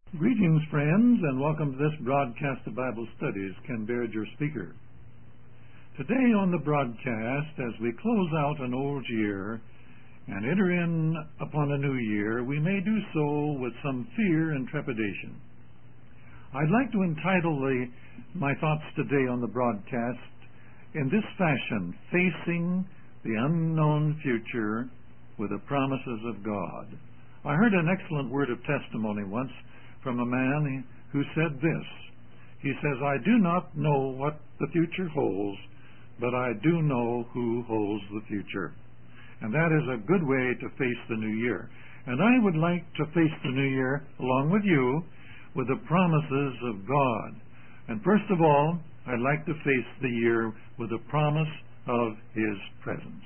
Greetings, friends, and welcome to this broadcast of Bible Studies. Ken Baird, your speaker. Today on the broadcast, as we close out an old year and enter in upon a new year, we may do so with some fear and trepidation. I'd like to entitle my thoughts today on the broadcast in this fashion: Facing the Unknown Future with the Promises of God. I heard an excellent word of testimony once from a man who said this. He says, "I do not know what the future holds, but I do know who holds the future." And that is a good way to face the new year. And I would like to face the new year, along with you, with the promises of God. And first of all, I'd like to face the year with the promise of His presence.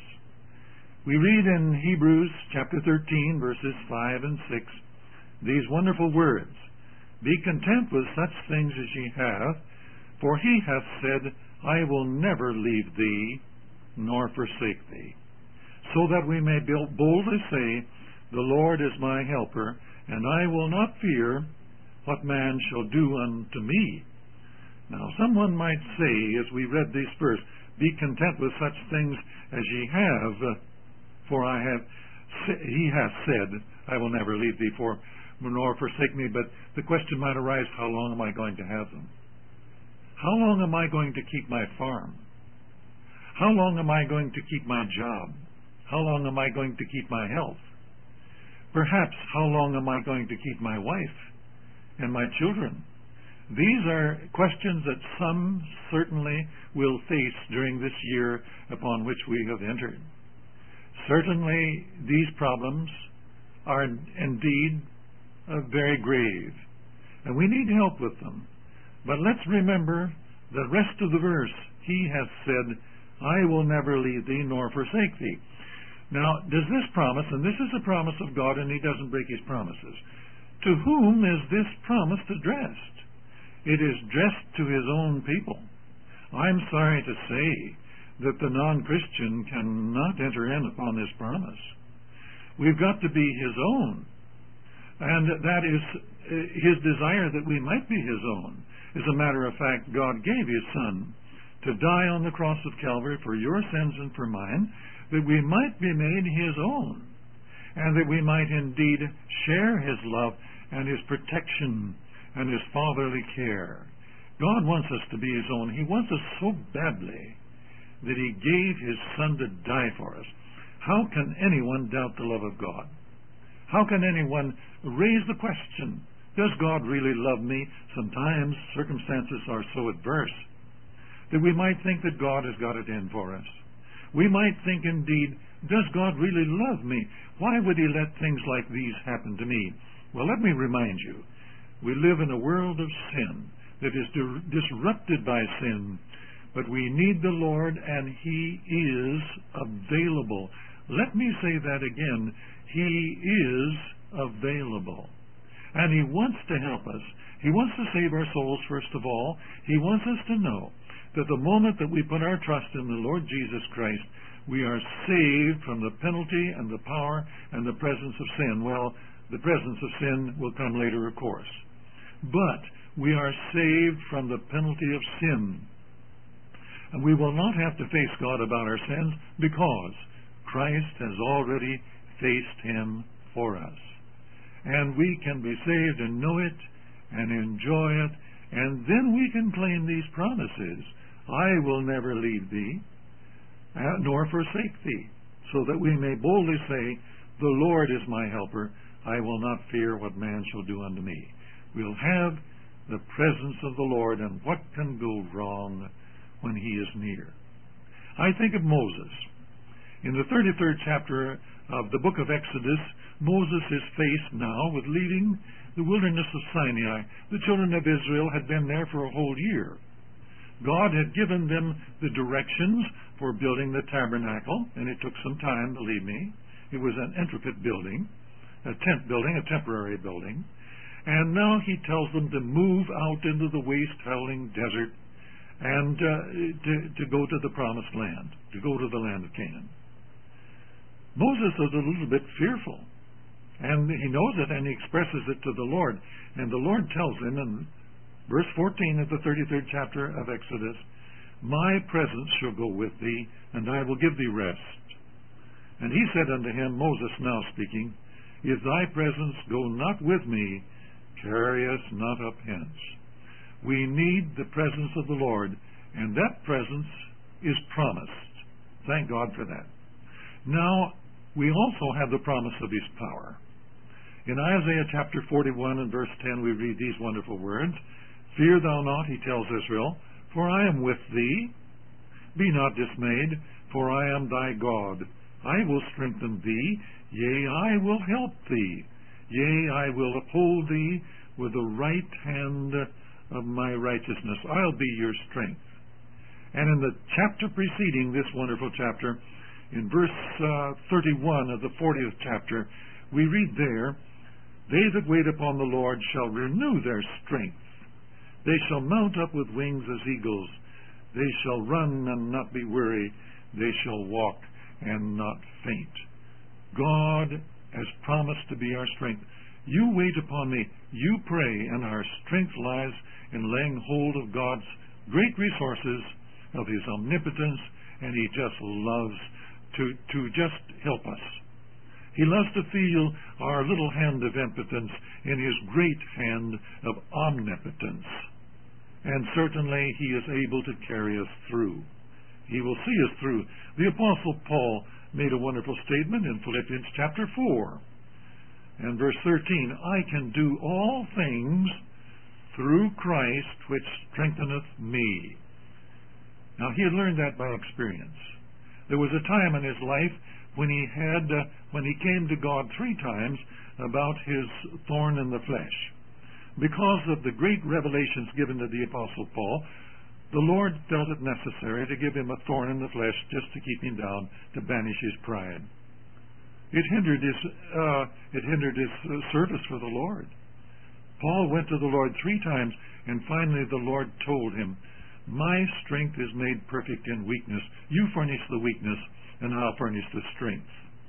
We read in Hebrews chapter 13, verses 5 and 6, these wonderful words: "Be content with such things as ye have, for He hath said, I will never leave thee, nor forsake thee. So that we may boldly say, The Lord is my helper, and I will not fear what man shall do unto me." Now, someone might say, as we read this verse, "Be content with such things as ye have, for He hath said, I will never leave thee, nor forsake me." But the question might arise, how long am I going to have them? How long am I going to keep my farm? How long am I going to keep my job? How long am I going to keep my health? Perhaps, how long am I going to keep my wife and my children? These are questions that some certainly will face during this year upon which we have entered. Certainly, these problems are indeed very grave, and we need help with them. But let's remember the rest of the verse. He hath said, I will never leave thee nor forsake thee. Now, does this promise, and this is a promise of God, and He doesn't break His promises, to whom is this promise addressed? It is addressed to His own people. I'm sorry to say that the non-Christian cannot enter in upon this promise. We've got to be His own. And that is His desire that we might be His own. As a matter of fact, God gave His Son to die on the cross of Calvary for your sins and for mine, that we might be made His own, and that we might indeed share His love and His protection and His fatherly care. God wants us to be His own. He wants us so badly that He gave His Son to die for us. How can anyone doubt the love of God? How can anyone raise the question, does God really love me? Sometimes circumstances are so adverse that we might think that God has got it in for us. We might think indeed, does God really love me? Why would He let things like these happen to me? Well, let me remind you, we live in a world of sin that is disrupted by sin, but we need the Lord, and He is available. Let me say that again. He is available. And He wants to help us. He wants to save our souls, first of all. He wants us to know that the moment that we put our trust in the Lord Jesus Christ, we are saved from the penalty and the power and the presence of sin. Well, the presence of sin will come later, of course. But we are saved from the penalty of sin. And we will not have to face God about our sins, because Christ has already faced Him for us. And we can be saved and know it and enjoy it, and then we can claim these promises. I will never leave thee, nor forsake thee, so that we may boldly say, the Lord is my helper, I will not fear what man shall do unto me. We'll have the presence of the Lord, and what can go wrong when He is near? I think of Moses. In the 33rd chapter of the book of Exodus, Moses is faced now with leaving the wilderness of Sinai. The children of Israel had been there for a whole year. God had given them the directions for building the tabernacle, and it took some time, believe me. It was an intricate building, a tent building, a temporary building. And now He tells them to move out into the waste-howling desert and to go to the promised land, to go to the land of Canaan. Moses was a little bit fearful. And he knows it, and he expresses it to the Lord. And the Lord tells him in verse 14 of the 33rd chapter of Exodus, "My presence shall go with thee, and I will give thee rest. And he said unto him," Moses now speaking, "If thy presence go not with me, carry us not up hence." We need the presence of the Lord, and that presence is promised. Thank God for that. Now, we also have the promise of his power. In Isaiah chapter 41 and verse 10, we read these wonderful words, "Fear thou not," he tells Israel, "for I am with thee. Be not dismayed, for I am thy God. I will strengthen thee, yea, I will help thee. Yea, I will uphold thee with the right hand of my righteousness. I'll be your strength." And in the chapter preceding this wonderful chapter, in verse 31 of the 40th chapter, we read there, "They that wait upon the Lord shall renew their strength. They shall mount up with wings as eagles. They shall run and not be weary. They shall walk and not faint." God has promised to be our strength. You wait upon me. You pray, and our strength lies in laying hold of God's great resources, of his omnipotence, and he just loves to just help us. He loves to feel our little hand of impotence in his great hand of omnipotence. And certainly he is able to carry us through. He will see us through. The Apostle Paul made a wonderful statement in Philippians chapter 4 and verse 13, "I can do all things through Christ which strengtheneth me." Now, he had learned that by experience. There was a time in his life when he came to God 3 times about his thorn in the flesh. Because of the great revelations given to the Apostle Paul, the Lord felt it necessary to give him a thorn in the flesh just to keep him down, to banish his pride. It hindered his service for the Lord. Paul went to the Lord 3 times, and finally the Lord told him, "My strength is made perfect in weakness. You furnish the weakness, and I'll furnish the strength."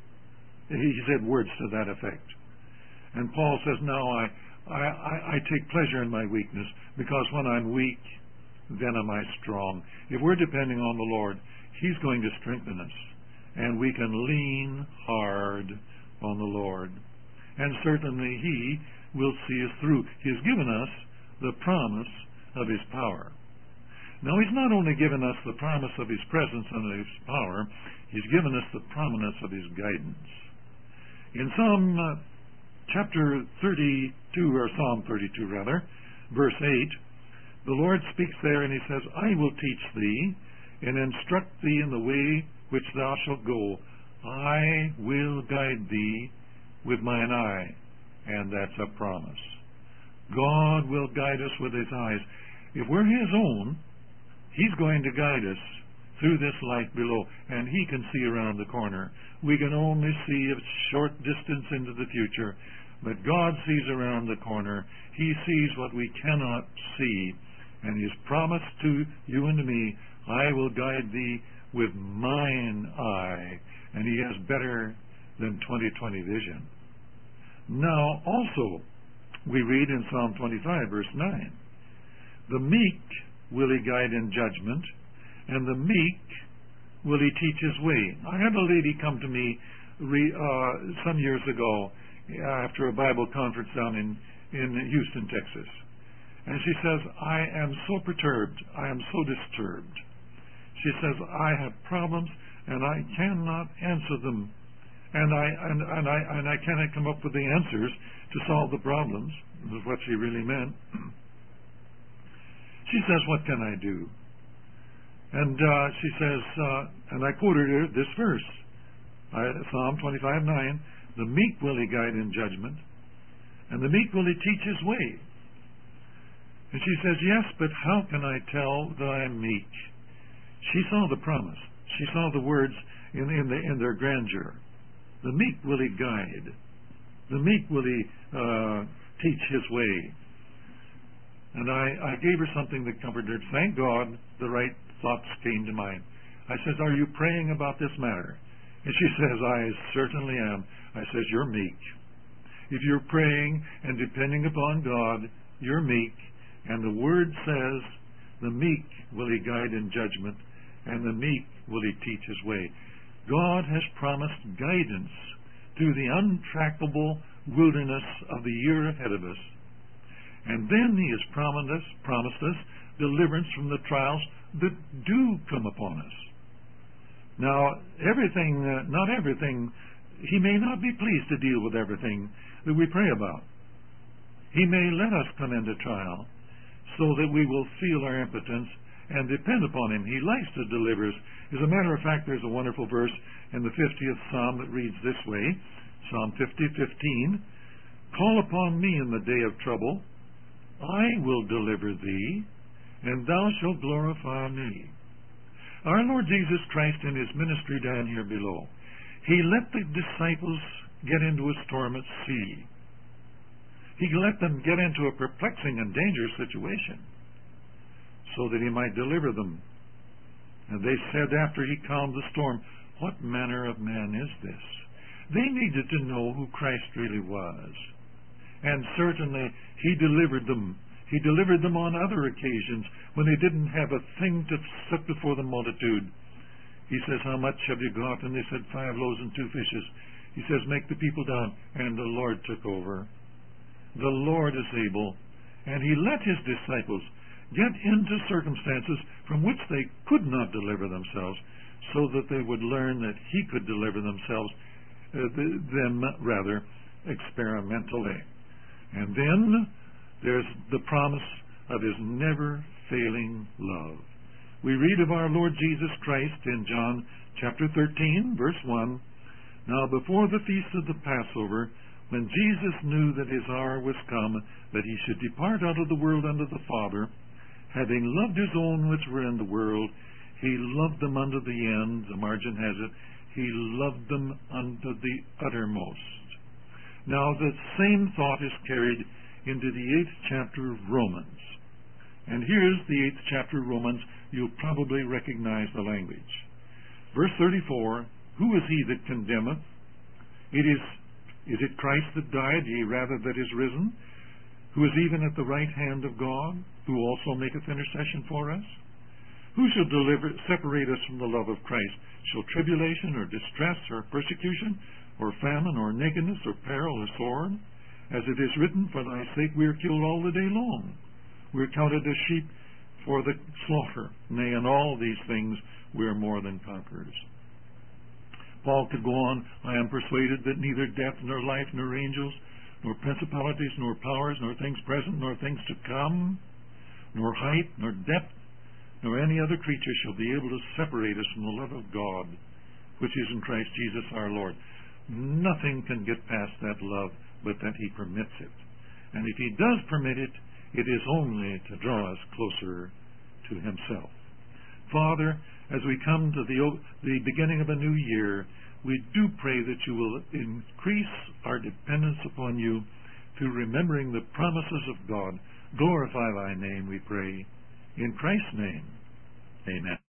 He said words to that effect. And Paul says, "Now I take pleasure in my weakness, because when I'm weak, then am I strong." If we're depending on the Lord, he's going to strengthen us, and we can lean hard on the Lord. And certainly he will see us through. He's given us the promise of his power. Now, he's not only given us the promise of his presence and of his power, he's given us the promise of his guidance. In Psalm chapter 32, or Psalm 32 rather, verse 8, the Lord speaks there and he says, "I will teach thee and instruct thee in the way which thou shalt go. I will guide thee with mine eye." And that's a promise. God will guide us with his eyes. If we're his own, he's going to guide us through this life below, and he can see around the corner. We can only see a short distance into the future, but God sees around the corner. He sees what we cannot see, and he's promised to you and to me, "I will guide thee with mine eye," and he has better than 20/20 vision. Now, also, we read in Psalm 25, verse 9, "The meek will he guide in judgment, and the meek will he teach his way." I had a lady come to me some years ago after a Bible conference down in Houston, Texas. And she says, "I am so perturbed. I am so disturbed." She says, "I have problems, and I cannot answer them. And I cannot come up with the answers to solve the problems." This is what she really meant. She says, "What can I do?" And she says, and I quoted her this verse, Psalm 25:9, "The meek will he guide in judgment, and the meek will he teach his way." And she says, "Yes, but how can I tell that I am meek?" She saw the promise. She saw the words in their grandeur. The meek will he guide. The meek will he teach his way. And I gave her something that comforted her. Thank God the right thoughts came to mind. I says, "Are you praying about this matter?" And she says, "I certainly am." I says, "You're meek." If you're praying and depending upon God, you're meek, and the Word says, the meek will He guide in judgment, and the meek will He teach His way. God has promised guidance through the untrackable wilderness of the year ahead of us. And then He has promised us deliverance from the trials that do come upon us. Now, not everything, He may not be pleased to deal with everything that we pray about. He may let us come into trial so that we will feel our impotence and depend upon Him. He likes to deliver us. As a matter of fact, there's a wonderful verse in the 50th Psalm that reads this way, Psalm 50:15, "Call upon me in the day of trouble. I will deliver thee, and thou shalt glorify me." Our Lord Jesus Christ in His ministry down here below, He let the disciples get into a storm at sea. He let them get into a perplexing and dangerous situation so that He might deliver them. And they said after He calmed the storm, "What manner of man is this?" They needed to know who Christ really was. And certainly He delivered them. He delivered them on other occasions when they didn't have a thing to set before the multitude. He says, "How much have you got?" And they said, 5 loaves and 2 fishes. He says, "Make the people down." And the Lord took over. The Lord is able. And He let His disciples get into circumstances from which they could not deliver themselves, so that they would learn that He could deliver them experimentally. And then there's the promise of His never-failing love. We read of our Lord Jesus Christ in John chapter 13, verse 1. "Now before the feast of the Passover, when Jesus knew that His hour was come, that He should depart out of the world unto the Father, having loved His own which were in the world, He loved them unto the end." The margin has it, He loved them unto the uttermost. Now the same thought is carried into the 8th chapter of Romans. And here's the 8th chapter of Romans. You'll probably recognize the language. Verse 34, "Who is he that condemneth? Is it Christ that died, yea, rather that is risen, who is even at the right hand of God, who also maketh intercession for us? Who shall separate us from the love of Christ? Shall tribulation, or distress, or persecution, or famine, or nakedness, or peril, or sword? As it is written, for thy sake we are killed all the day long. We are counted as sheep for the slaughter. Nay, in all these things we are more than conquerors." Paul could go on, "I am persuaded that neither death, nor life, nor angels, nor principalities, nor powers, nor things present, nor things to come, nor height, nor depth, nor any other creature shall be able to separate us from the love of God, which is in Christ Jesus our Lord." Nothing can get past that love but that He permits it. And if He does permit it, it is only to draw us closer to Himself. Father, as we come to the beginning of a new year, we do pray that You will increase our dependence upon You through remembering the promises of God. Glorify Thy name, we pray. In Christ's name, amen.